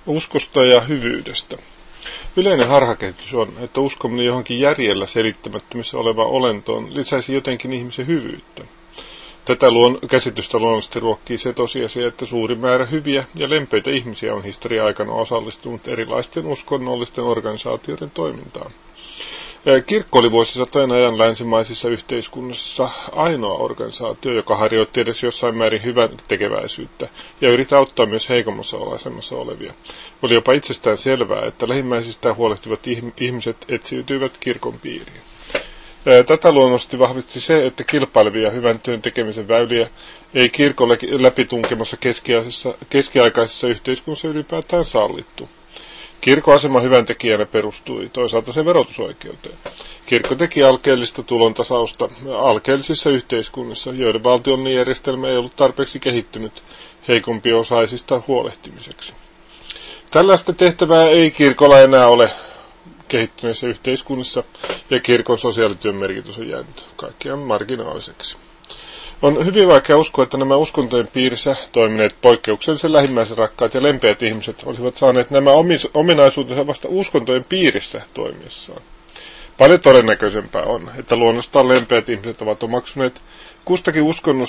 Uskosta ja hyvyydestä. Yleinen harhakäsitys on, että uskominen johonkin järjellä selittämättömissä olevaan olentoon lisäisi jotenkin ihmisen hyvyyttä. Tätä käsitystä luonnollisesti ruokkii se tosiasia, että suuri määrä hyviä ja lempeitä ihmisiä on historian aikana osallistunut erilaisten uskonnollisten organisaatioiden toimintaan. Kirkko oli vuosisatojen ajan länsimaisissa yhteiskunnissa ainoa organisaatio, joka harjoitti edes jossain määrin hyvän tekeväisyyttä ja yritti auttaa myös heikommassa asemassa olevia. Oli jopa itsestään selvää, että lähimmäisistä huolehtivat ihmiset etsiytyivät kirkon piiriin. Tätä luonnollisesti vahvisti se, että kilpailevia hyvän työn tekemisen väyliä ei kirkolle läpitunkemassa keskiaikaisessa yhteiskunnassa ylipäätään sallittu. Kirkon asema hyväntekijänä perustui toisaalta sen verotusoikeuteen. Kirkko teki alkeellista tulontasausta alkeellisissa yhteiskunnissa, joiden valtiollinen järjestelmä ei ollut tarpeeksi kehittynyt heikompiosaisista huolehtimiseksi. Tällaista tehtävää ei kirkolla enää ole kehittyneissä yhteiskunnissa, ja kirkon sosiaalityön merkitys on jäänyt kaikkiaan marginaaliseksi. On hyvin vaikea uskoa, että nämä uskontojen piirissä toimineet poikkeuksellisen lähimmäisen rakkaat ja lempeät ihmiset olisivat saaneet nämä ominaisuutensa vasta uskontojen piirissä toimiessaan. Paljon todennäköisempää on, että luonnostaan lempeät ihmiset ovat omaksuneet kussakin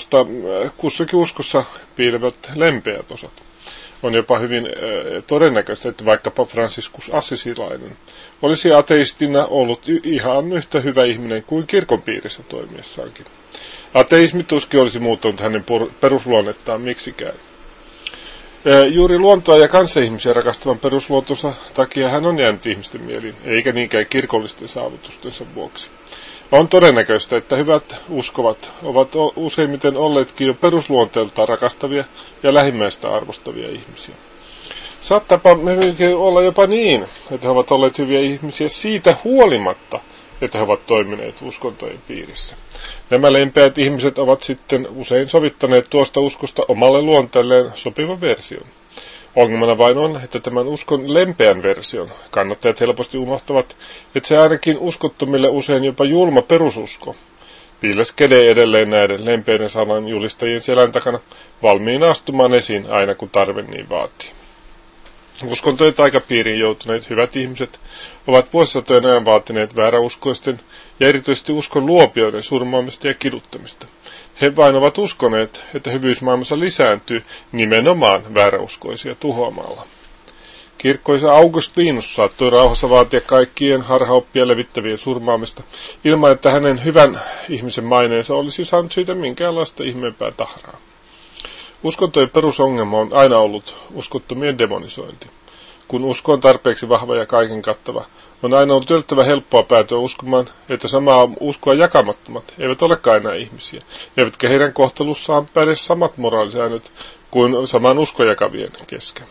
uskossa piilevät lempeät osat. On jopa hyvin todennäköistä, että vaikkapa Franciscus Assisilainen olisi ateistina ollut ihan yhtä hyvä ihminen kuin kirkon piirissä toimiessaankin. Ateismi tuskin olisi muuttanut hänen perusluonnettaan miksikään. Juuri luontoa ja kanssaihmisiä rakastavan perusluontonsa takia hän on jäänyt ihmisten mieliin, eikä niinkään kirkollisten saavutustensa vuoksi. On todennäköistä, että hyvät uskovat ovat useimmiten olleetkin jo perusluonteeltaan rakastavia ja lähimmäistä arvostavia ihmisiä. Saattaapa olla jopa niin, että he ovat olleet hyviä ihmisiä siitä huolimatta, että he ovat toimineet uskontojen piirissä. Nämä lempeät ihmiset ovat sitten usein sovittaneet tuosta uskosta omalle luonteelleen sopivan version. Ongelmana vain on, että tämän uskon lempeän version kannattajat helposti unohtavat, että se ainakin uskottomille usein jopa julma perususko piileskelee edelleen näiden lempeiden sanan julistajien selän takana valmiina astumaan esiin aina kun tarve niin vaatii. Uskontojen taikapiiriin joutuneet hyvät ihmiset ovat vuosisatojen ajan vaatineet vääräuskoisten ja erityisesti uskon luopioiden surmaamista ja kiduttamista. He vain ovat uskoneet, että hyvyys maailmassa lisääntyy nimenomaan vääräuskoisia tuhoamalla. Kirkkoisa Augustinus saattoi rauhassa vaatia kaikkien harhaoppia levittävien surmaamista, ilman että hänen hyvän ihmisen maineensa olisi saanut siitä minkäänlaista ihmeempää tahraa. Uskontojen perusongelma on aina ollut uskottomien demonisointi. Kun usko on tarpeeksi vahva ja kaiken kattava, on aina ollut yllättävän helppoa päätyä uskomaan, että samaa uskoa jakamattomat eivät olekaan enää ihmisiä, eivätkä heidän kohtelussaan päde samat moraalisäännöt kuin saman uskojakavien kesken.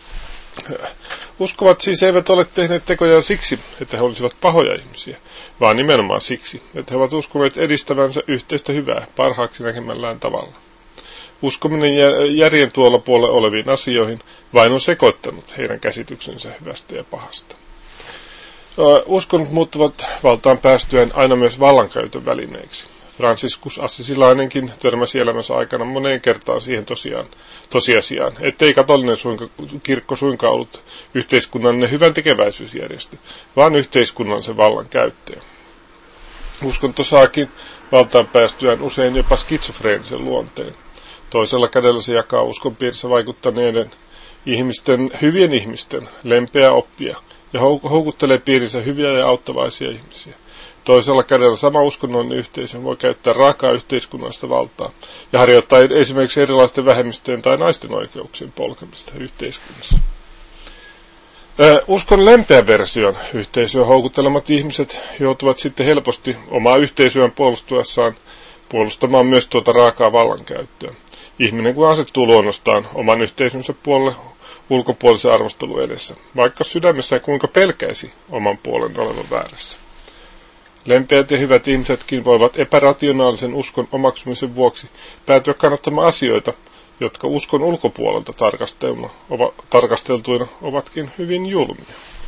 Uskovat siis eivät ole tehneet tekoja siksi, että he olisivat pahoja ihmisiä, vaan nimenomaan siksi, että he ovat uskoneet edistävänsä yhteistä hyvää parhaaksi näkemällään tavalla. Uskominen järjen tuolla puolella oleviin asioihin vain on sekoittanut heidän käsityksensä hyvästä ja pahasta. Uskonnot muuttuvat valtaan päästyään aina myös vallankäytön välineeksi. Franciscus Assisilainenkin törmäsi elämänsä aikana moneen kertaan siihen tosiasiaan, ettei katolinen kirkko suinkaan ollut yhteiskunnallinen hyvän tekeväisyysjärjestö, vaan yhteiskunnallisen vallan käyttäjä. Uskonto saakin valtaan päästyään usein jopa skitsofreenisen luonteen. Toisella kädellä se jakaa uskon piirissä vaikuttaneiden hyvien ihmisten lempeää oppia ja houkuttelee piirinsä hyviä ja auttavaisia ihmisiä. Toisella kädellä sama uskonnollinen yhteisö voi käyttää raakaa yhteiskunnallista valtaa ja harjoittaa esimerkiksi erilaisten vähemmistöjen tai naisten oikeuksien polkemista yhteiskunnassa. Uskon lempeän version yhteisöön houkuttelemat ihmiset joutuvat sitten helposti omaa yhteisöään puolustuessaan puolustamaan myös tuota raakaa vallankäyttöä. Ihminen kun asettuu luonnostaan oman yhteisönsä puolelle ulkopuolisen arvostelun edessä, vaikka sydämessään kuinka pelkäisi oman puolen olevan väärässä. Lempeät ja hyvät ihmisetkin voivat epärationaalisen uskon omaksumisen vuoksi päätyä kannattamaan asioita, jotka uskon ulkopuolelta tarkasteltuina ovatkin hyvin julmia.